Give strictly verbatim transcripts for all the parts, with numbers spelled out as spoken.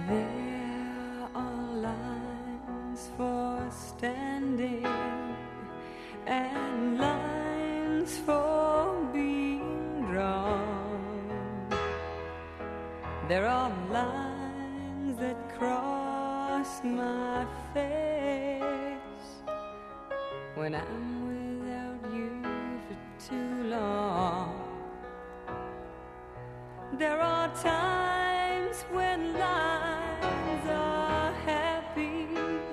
There are lines for standing and lines for being drawn. There are lines that cross my face when I'm without you for too long. There are times when lines are happy,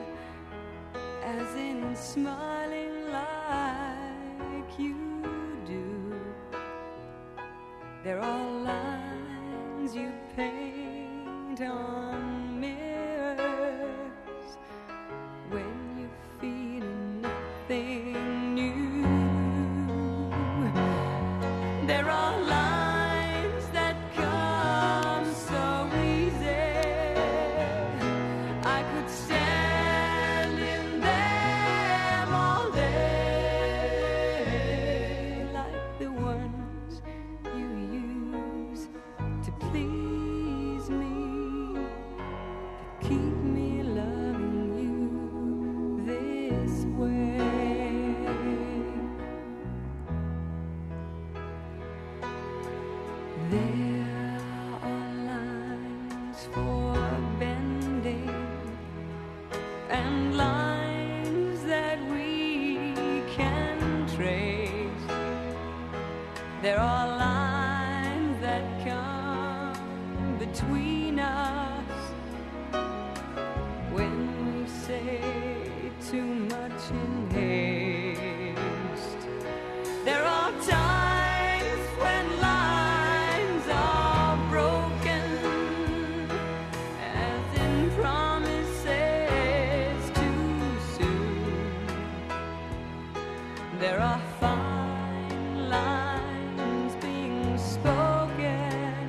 as in smiling like you do. There are lines you paint on mirrors when you're feeling nothing new. There are lines that come so easy, I could stand in them all day, like the ones you use to please me, to keep me loving you this way. There are lines for bending and lines that we can trace. There are lines that come between us when we say too much in haste. There are times when lines are broken, as in promises too soon. There are fine lines being spoken,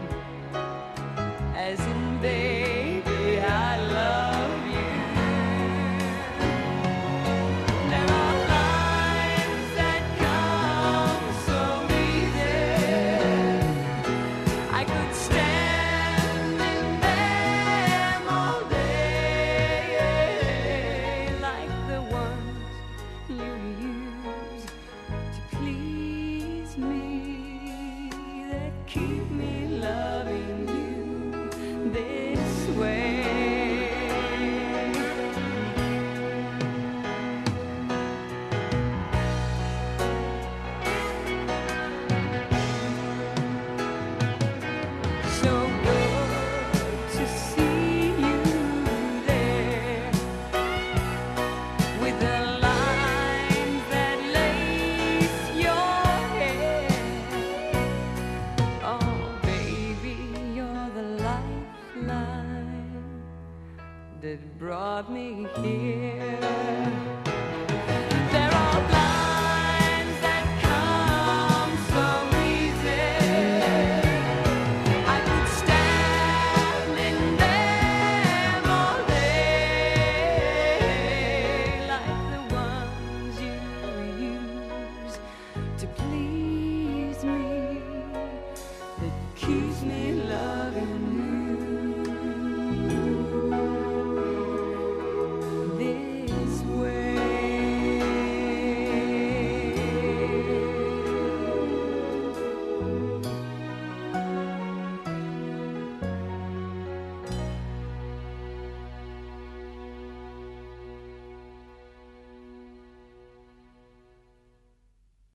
as in baby, I love you. There are lines that come so easy, I could stand in them all day, like the ones you use to please me, that keep me loving you this way. So good to see you there, with the lines that lace your hair. Oh, baby, you're the lifeline that brought me here.